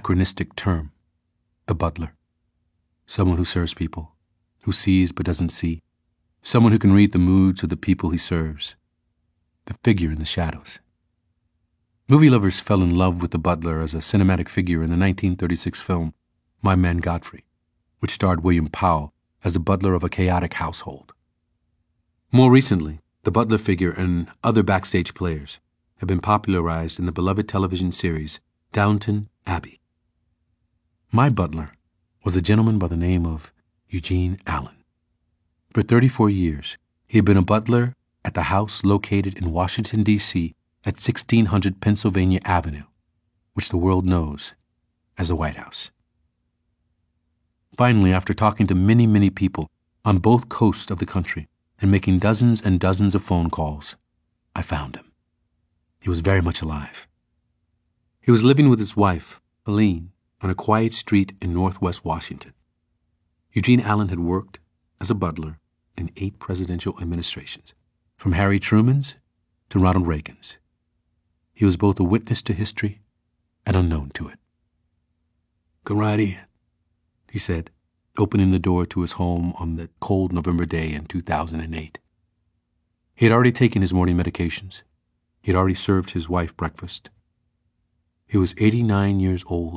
anachronistic term, a butler. Someone who serves people, who sees but doesn't see, someone who can read the moods of the people he serves, the figure in the shadows. Movie lovers fell in love with the butler as a cinematic figure in the 1936 film My Man Godfrey, which starred William Powell as the butler of a chaotic household. More recently, the butler figure and other backstage players have been popularized in the beloved television series Downton Abbey. My butler was a gentleman by the name of Eugene Allen. For 34 years, he had been a butler at the house located in Washington, D.C. at 1600 Pennsylvania Avenue, which the world knows as the White House. Finally, after talking to many people on both coasts of the country and making dozens and dozens of phone calls, I found him. He was very much alive. He was living with his wife, Helene, on a quiet street in Northwest Washington. Eugene Allen had worked as a butler in 8 presidential administrations, from Harry Truman's to Ronald Reagan's. He was both a witness to history and unknown to it. "Come right in," he said, opening the door to his home on that cold November day in 2008. He had already taken his morning medications. He had already served his wife breakfast. He was 89 years old